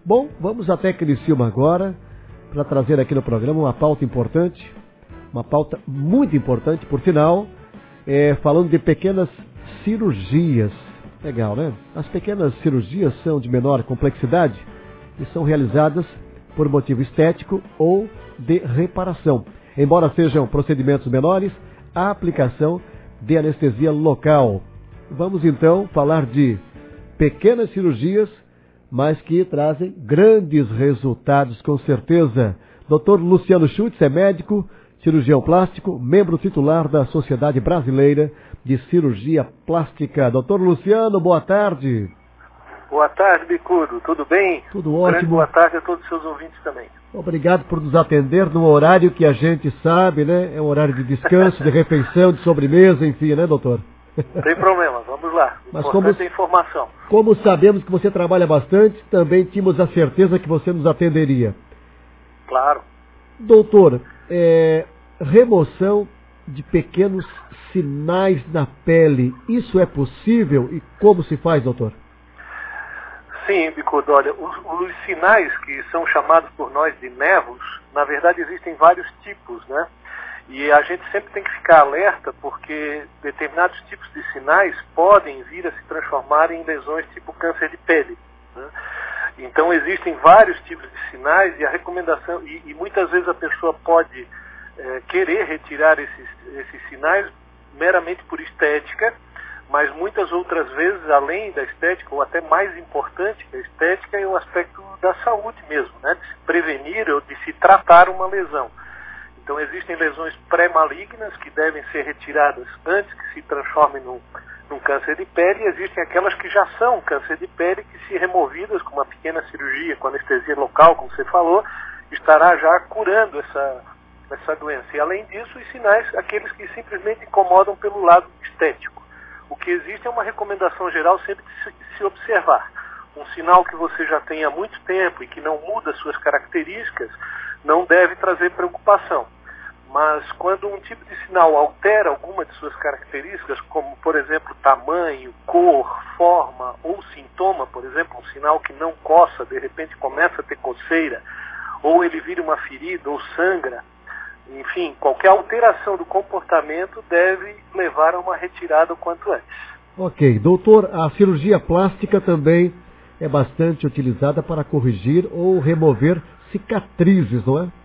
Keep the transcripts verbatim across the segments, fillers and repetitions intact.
Bom, vamos até Criciúma agora para trazer aqui no programa uma pauta importante, uma pauta muito importante, por sinal, é, falando de pequenas cirurgias. Legal, né? As pequenas cirurgias são de menor complexidade e são realizadas por motivo estético ou de reparação. Embora sejam procedimentos menores, a aplicação de anestesia local. Vamos então falar de pequenas cirurgias, mas que trazem grandes resultados, com certeza. doutor Luciano Schutz é médico, cirurgião plástico, membro titular da Sociedade Brasileira de Cirurgia Plástica. doutor Luciano, boa tarde. Boa tarde, Bicudo. Tudo bem? Tudo ótimo. Grande boa tarde a todos os seus ouvintes também. Obrigado por nos atender num horário que a gente sabe, né? É um horário de descanso, de refeição, de sobremesa, enfim, né, doutor? Não tem problema, vamos lá. Mas Importante como, é a informação. Como sabemos que você trabalha bastante, também tínhamos a certeza que você nos atenderia. Claro. Doutor, é, remoção de pequenos sinais na pele, isso é possível e como se faz, doutor? Sim, Bicudo, olha, os, os sinais que são chamados por nós de nervos, na verdade existem vários tipos, né? E a gente sempre tem que ficar alerta porque determinados tipos de sinais podem vir a se transformar em lesões tipo câncer de pele, né? Então existem vários tipos de sinais e a recomendação, e, e muitas vezes a pessoa pode é, querer retirar esses, esses sinais meramente por estética, mas muitas outras vezes, além da estética, ou até mais importante que a estética, é o aspecto da saúde mesmo, né? De se prevenir ou de se tratar uma lesão. Então existem lesões pré-malignas que devem ser retiradas antes que se transformem num, num câncer de pele, e existem aquelas que já são câncer de pele, que se removidas com uma pequena cirurgia, com anestesia local, como você falou, estará já curando essa, essa doença. E além disso, os sinais, aqueles que simplesmente incomodam pelo lado estético. O que existe é uma recomendação geral sempre de se, de se observar. Um sinal que você já tem há muito tempo e que não muda suas características, não deve trazer preocupação. Mas quando um tipo de sinal altera alguma de suas características, como, por exemplo, tamanho, cor, forma ou sintoma, por exemplo, um sinal que não coça, de repente começa a ter coceira, ou ele vira uma ferida ou sangra, enfim, qualquer alteração do comportamento deve levar a uma retirada o quanto antes. Ok. Doutor, a cirurgia plástica também é bastante utilizada para corrigir ou remover cicatrizes, não é?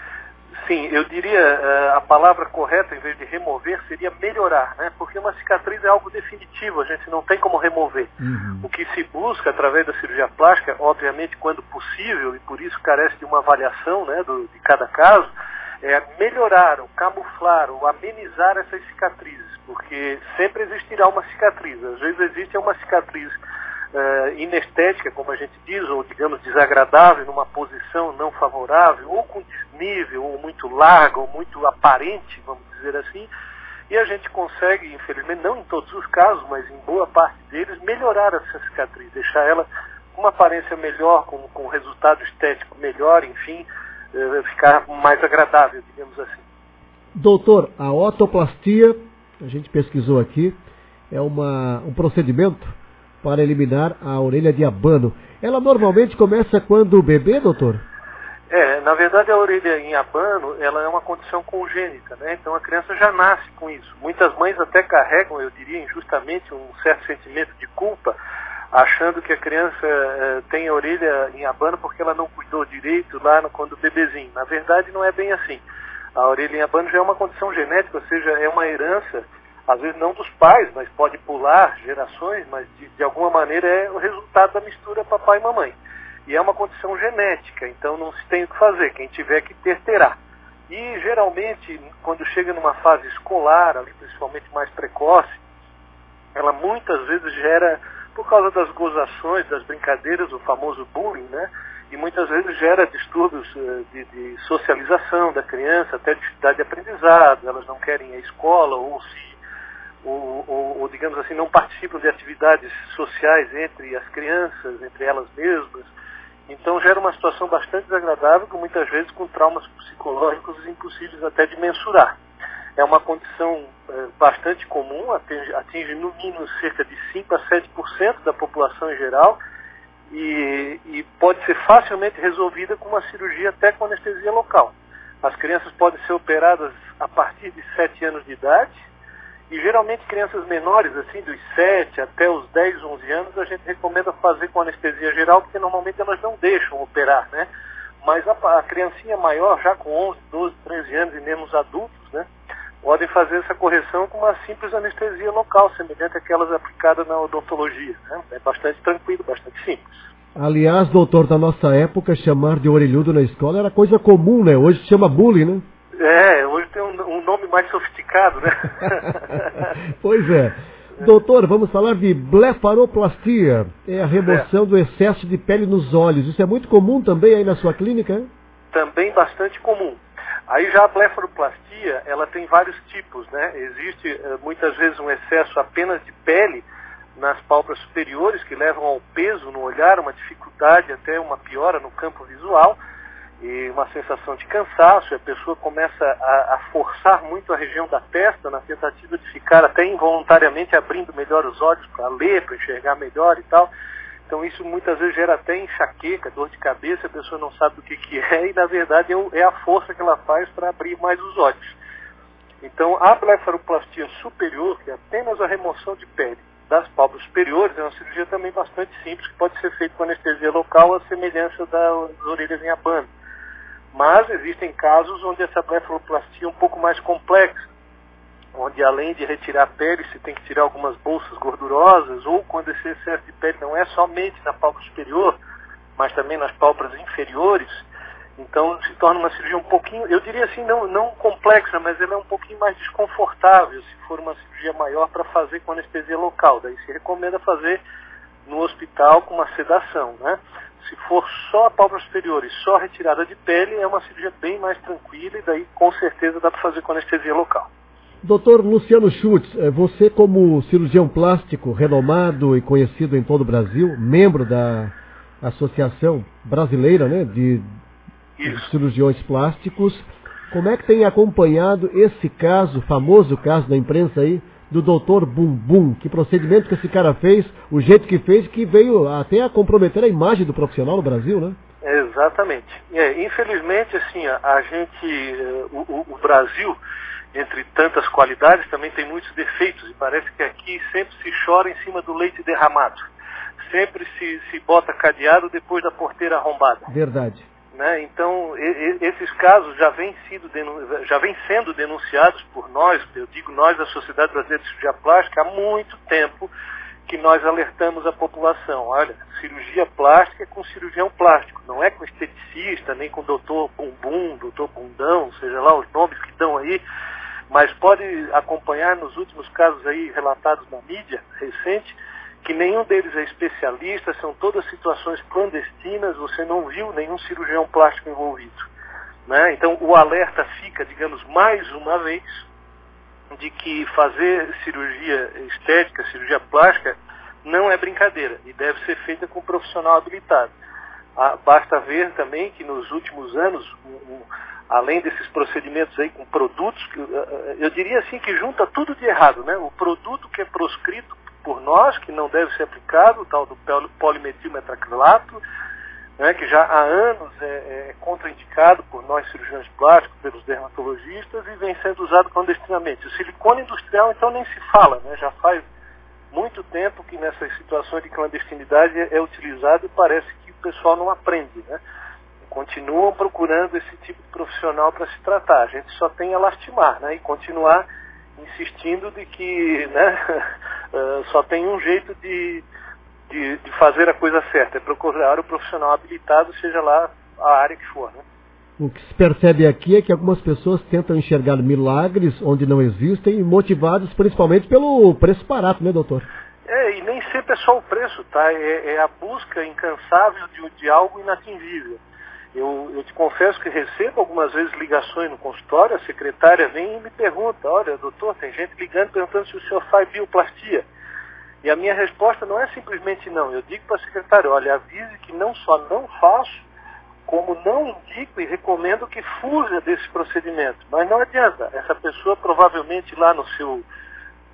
Sim, eu diria, a palavra correta, em vez de remover, seria melhorar, né? Porque uma cicatriz é algo definitivo, a gente não tem como remover. Uhum. O que se busca através da cirurgia plástica, obviamente quando possível, e por isso carece de uma avaliação, né, do, de cada caso, é melhorar, ou camuflar, ou amenizar essas cicatrizes, porque sempre existirá uma cicatriz. Às vezes existe uma cicatriz uh, inestética, como a gente diz, ou digamos desagradável, numa posição não favorável, ou com desnível, ou muito larga, ou muito aparente, vamos dizer assim, e a gente consegue, infelizmente, não em todos os casos, mas em boa parte deles, melhorar essa cicatriz, deixar ela com uma aparência melhor, com, com um resultado estético melhor, enfim, ficar mais agradável, digamos assim. Doutor, a otoplastia, a gente pesquisou aqui, é uma, um procedimento para eliminar a orelha de abano. Ela normalmente começa quando o bebê, doutor? É, na verdade a orelha em abano, ela é uma condição congênita, né? Então a criança já nasce com isso. Muitas mães até carregam, eu diria injustamente, um certo sentimento de culpa, achando que a criança eh, tem a orelha em abano porque ela não cuidou direito lá no, quando bebezinho. Na verdade não é bem assim. A orelha em abano já é uma condição genética, ou seja, é uma herança, às vezes não dos pais, mas pode pular gerações, mas de, de alguma maneira é o resultado da mistura papai e mamãe. E é uma condição genética, então não se tem o que fazer, quem tiver que ter, terá. E geralmente, quando chega numa fase escolar, ali principalmente mais precoce, ela muitas vezes gera, por causa das gozações, das brincadeiras, o famoso bullying, né? E muitas vezes gera distúrbios uh, de, de socialização da criança, até dificuldade de aprendizado, elas não querem ir à escola, ou se, ou, ou, ou digamos assim, não participam de atividades sociais entre as crianças, entre elas mesmas. Então gera uma situação bastante desagradável, com muitas vezes com traumas psicológicos impossíveis até de mensurar. É uma condição é, bastante comum, atinge, atinge no mínimo cerca de cinco a sete por cento da população em geral, e, e pode ser facilmente resolvida com uma cirurgia até com anestesia local. As crianças podem ser operadas a partir de sete anos de idade, e geralmente crianças menores, assim, dos sete até os dez, onze anos, a gente recomenda fazer com anestesia geral, porque normalmente elas não deixam operar, né? Mas a, a criancinha maior, já com onze, doze, treze anos e mesmo os adultos, né, podem fazer essa correção com uma simples anestesia local, semelhante àquelas aplicadas na odontologia, né? É bastante tranquilo, bastante simples. Aliás, doutor, da nossa época, chamar de orelhudo na escola era coisa comum, né? Hoje se chama bullying, né? É, hoje tem um, um nome mais sofisticado, né? Pois é. Doutor, vamos falar de blefaroplastia. É a remoção é. do excesso de pele nos olhos. Isso é muito comum também aí na sua clínica, hein? Também bastante comum. Aí já a blefaroplastia, ela tem vários tipos, né? Existe muitas vezes um excesso apenas de pele nas pálpebras superiores, que levam ao peso no olhar, uma dificuldade, até uma piora no campo visual, e uma sensação de cansaço, e a pessoa começa a, a forçar muito a região da testa, na tentativa de ficar até involuntariamente abrindo melhor os olhos para ler, para enxergar melhor e tal. Então isso muitas vezes gera até enxaqueca, dor de cabeça, a pessoa não sabe do que, que é, e na verdade é a força que ela faz para abrir mais os olhos. Então a blefaroplastia superior, que é apenas a remoção de pele das pálpebras superiores, é uma cirurgia também bastante simples, que pode ser feita com anestesia local, à semelhança das orelhas em abano. Mas existem casos onde essa blefaroplastia é um pouco mais complexa, onde além de retirar a pele, se tem que tirar algumas bolsas gordurosas, ou quando esse excesso de pele não é somente na pálpebra superior, mas também nas pálpebras inferiores. Então se torna uma cirurgia um pouquinho, eu diria assim, não, não complexa, mas ela é um pouquinho mais desconfortável, se for uma cirurgia maior para fazer com anestesia local. Daí se recomenda fazer no hospital com uma sedação, né? Se for só a pálpebra superior e só retirada de pele, é uma cirurgia bem mais tranquila, e daí com certeza dá para fazer com anestesia local. doutor Luciano Schultz, você como cirurgião plástico renomado e conhecido em todo o Brasil, membro da Associação Brasileira, né, de, de cirurgiões plásticos, como é que tem acompanhado esse caso, famoso caso da imprensa aí, do doutor Bumbum? Que procedimento que esse cara fez, o jeito que fez, que veio até a comprometer a imagem do profissional no Brasil, né? Exatamente. É, infelizmente, assim, a, a gente, o, o Brasil, entre tantas qualidades, também tem muitos defeitos, e parece que aqui sempre se chora em cima do leite derramado. Sempre se, se bota cadeado depois da porteira arrombada. Verdade. Né? Então, e, e, esses casos já vêm, sido já vêm sendo denunciados por nós, eu digo nós da Sociedade Brasileira de Cirurgia Plástica, há muito tempo que nós alertamos a população. Olha, cirurgia plástica é com cirurgião plástico, não é com esteticista, nem com doutor Bumbum, doutor Bundão, seja lá os nomes que dão aí, mas pode acompanhar nos últimos casos aí relatados na mídia recente, que nenhum deles é especialista, são todas situações clandestinas, você não viu nenhum cirurgião plástico envolvido, né? Então o alerta fica, digamos, mais uma vez, de que fazer cirurgia estética, cirurgia plástica, não é brincadeira e deve ser feita com um profissional habilitado. Ah, basta ver também que nos últimos anos, um, um, além desses procedimentos aí com produtos, que, eu diria assim que junta tudo de errado, né? O produto que é proscrito por nós, que não deve ser aplicado, o tal do polimetilmetacrilato, né, que já há anos é, é contraindicado por nós cirurgiões plásticos, pelos dermatologistas, e vem sendo usado clandestinamente. O silicone industrial, então, nem se fala, né, já faz muito tempo que nessas situações de clandestinidade é, é utilizado, e parece que o pessoal não aprende, né? Continuam procurando esse tipo de profissional para se tratar. A gente só tem a lastimar, né, e continuar insistindo de que, né, uh, só tem um jeito de, de, de fazer a coisa certa, é procurar o profissional habilitado, seja lá a área que for, né? O que se percebe aqui é que algumas pessoas tentam enxergar milagres onde não existem, motivados principalmente pelo preço barato, né, doutor? É, e nem sempre é só o preço, tá? É, é a busca incansável de, de algo inatingível. Eu, eu te confesso que recebo algumas vezes ligações no consultório, a secretária vem e me pergunta, olha, doutor, tem gente ligando perguntando se o senhor faz bioplastia. E a minha resposta não é simplesmente não. Eu digo para a secretária, olha, avise que não só não faço, como não indico e recomendo que fuja desse procedimento. Mas não adianta, essa pessoa provavelmente lá no seu,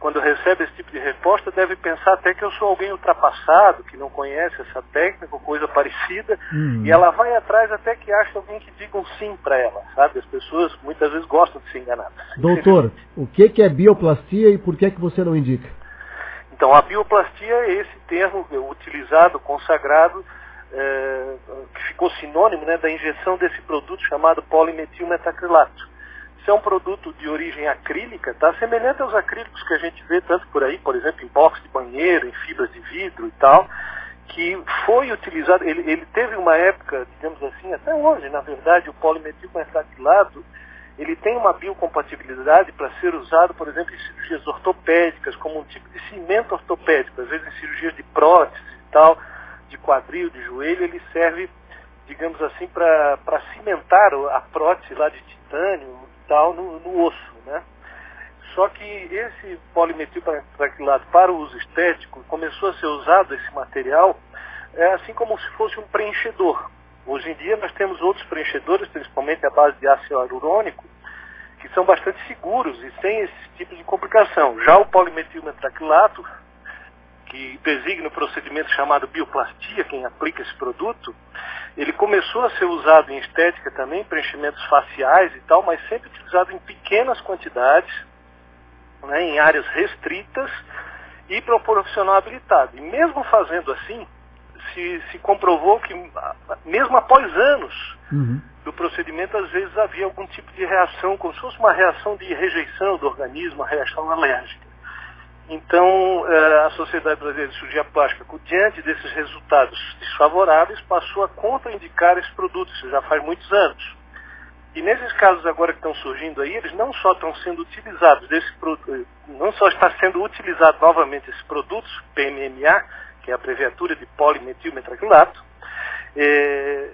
quando recebe esse tipo de resposta, deve pensar até que eu sou alguém ultrapassado, que não conhece essa técnica ou coisa parecida, uhum. e ela vai atrás até que acha alguém que diga um sim para ela, sabe? As pessoas muitas vezes gostam de ser enganadas. Doutor, o que é bioplastia e por que é que você não indica? Então, a bioplastia é esse termo utilizado, consagrado, é, que ficou sinônimo, né, da injeção desse produto chamado polimetilmetacrilato. Isso é um produto de origem acrílica, tá? Semelhante aos acrílicos que a gente vê tanto por aí, por exemplo, em box de banheiro, em fibras de vidro e tal, que foi utilizado, ele, ele teve uma época, digamos assim, até hoje, na verdade, o polimetilmetacrilato, ele tem uma biocompatibilidade para ser usado, por exemplo, em cirurgias ortopédicas, como um tipo de cimento ortopédico, às vezes em cirurgias de prótese e tal, de quadril, de joelho, ele serve, digamos assim, para cimentar a prótese lá de titânio, No, no osso, né? Só que esse polimetilmetacrilato para o uso estético começou a ser usado, esse material, é, assim como se fosse um preenchedor. Hoje em dia nós temos outros preenchedores, principalmente à base de ácido hialurônico, que são bastante seguros e sem esse tipo de complicação. Já o polimetilmetacrilato, que designa o procedimento chamado bioplastia, quem aplica esse produto, ele começou a ser usado em estética também, preenchimentos faciais e tal, mas sempre utilizado em pequenas quantidades, né, em áreas restritas e para o profissional habilitado. E mesmo fazendo assim, se, se comprovou que, mesmo após anos uhum. do procedimento, às vezes havia algum tipo de reação, como se fosse uma reação de rejeição do organismo, uma reação alérgica. Então, a Sociedade Brasileira de Cirurgia Plástica, diante desses resultados desfavoráveis, passou a contraindicar esse produto, isso já faz muitos anos. E nesses casos agora que estão surgindo aí, eles não só estão sendo utilizados, desse, não só está sendo utilizado novamente esses produtos, P M M A, que é a abreviatura de polimetilmetacrilato, é,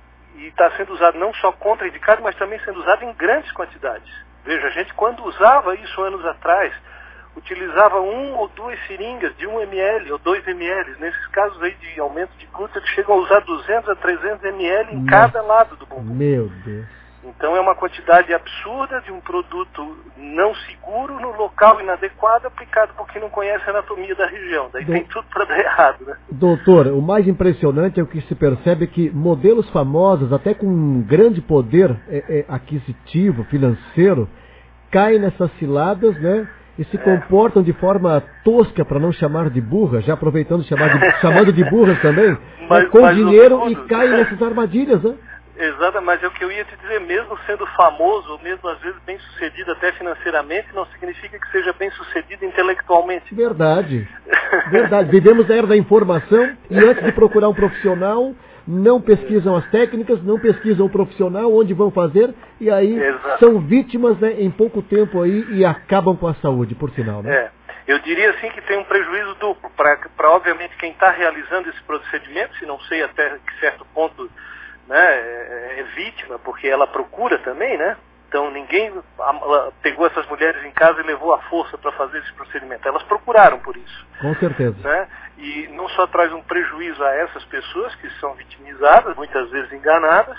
e está sendo usado não só contraindicado, mas também sendo usado em grandes quantidades. Veja, a gente quando usava isso anos atrás, utilizava um ou duas seringas de um mililitro ou dois mililitros. Nesses casos aí de aumento de glúten, eles chegam a usar duzentos a trezentos mililitros em Nossa. cada lado do bumbum. Meu Deus. Então é uma quantidade absurda de um produto não seguro no local inadequado, aplicado por quem não conhece a anatomia da região. Daí Do... tem tudo para dar errado, né? Doutor, o mais impressionante é o que se percebe que modelos famosos, até com um grande poder é, é, aquisitivo, financeiro, caem nessas ciladas, né? E se é. comportam de forma tosca, para não chamar de burra, já aproveitando chamar de, chamando de burras também, mas, com mas dinheiro e caem nessas armadilhas, né? Exato, mas é o que eu ia te dizer, mesmo sendo famoso, ou mesmo às vezes bem sucedido até financeiramente, não significa que seja bem sucedido intelectualmente. Verdade, verdade. Vivemos na era da informação e antes de procurar um profissional, não pesquisam as técnicas, não pesquisam o profissional, onde vão fazer, e aí Exato. são vítimas, né, em pouco tempo aí e acabam com a saúde, por sinal, né? É. Eu diria assim que tem um prejuízo duplo, para obviamente quem está realizando esse procedimento, se não sei até que certo ponto, né, é, é vítima, porque ela procura também, né? Então ninguém pegou essas mulheres em casa e levou à força para fazer esse procedimento. Elas procuraram por isso. Com certeza. Né? E não só traz um prejuízo a essas pessoas que são vitimizadas, muitas vezes enganadas,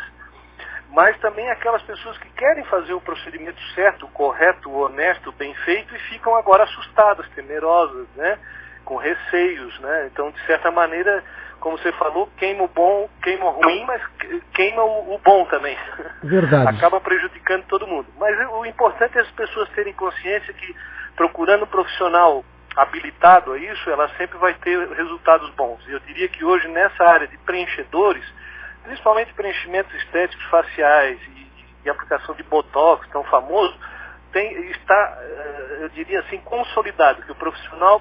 mas também aquelas pessoas que querem fazer o procedimento certo, correto, honesto, bem feito e ficam agora assustadas, temerosas, né? Com receios, né? Então, de certa maneira, como você falou, queima o bom, queima o ruim, mas queima o, o bom também. Verdade. Acaba prejudicando todo mundo. Mas o importante é as pessoas terem consciência que, procurando um profissional habilitado a isso, ela sempre vai ter resultados bons. E eu diria que hoje, nessa área de preenchedores, principalmente preenchimentos estéticos faciais e, e aplicação de botox, tão famoso, tem, está, eu diria assim, consolidado, que o profissional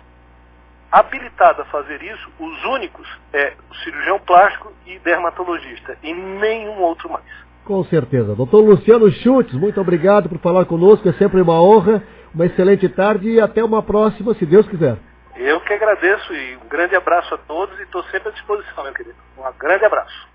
habilitado a fazer isso, os únicos, é o cirurgião plástico e dermatologista, e nenhum outro mais. Com certeza. doutor Luciano Schultz, muito obrigado por falar conosco, é sempre uma honra, uma excelente tarde e até uma próxima, se Deus quiser. Eu que agradeço e um grande abraço a todos e estou sempre à disposição, meu querido. Um grande abraço.